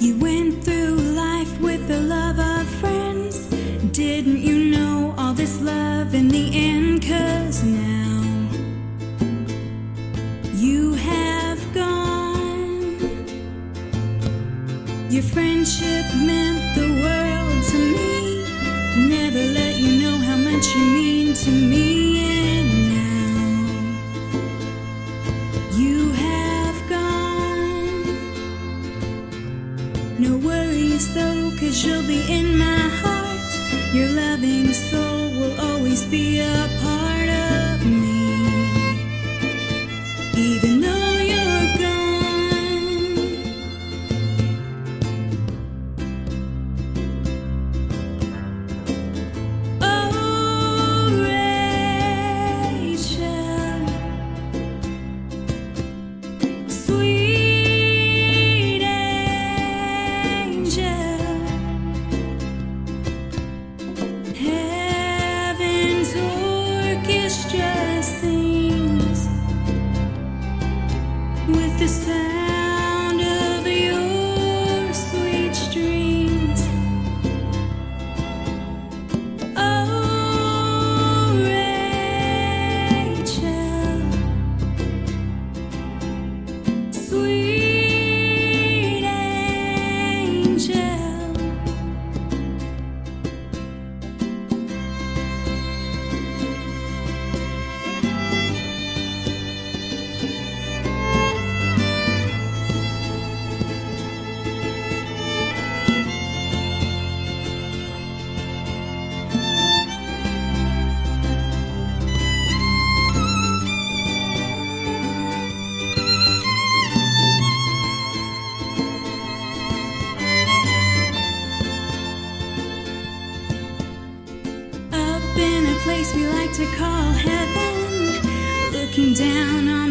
You went through life with the love of friends. Didn't you know all this love in the end? 'Cause now you have gone. Your friendship meant the world to me. Never let you know how much you mean to me. And now you have gone. No worries though, 'cause you'll be in my heart. Your loving soul will always be a part of me. Even though you're gone. Oh, Rachel, sweet angel, heaven's orchestra sings with the sound of your sweet strings. Oh, Rachel, sweet angel. Up in a place we like to call heaven, looking down on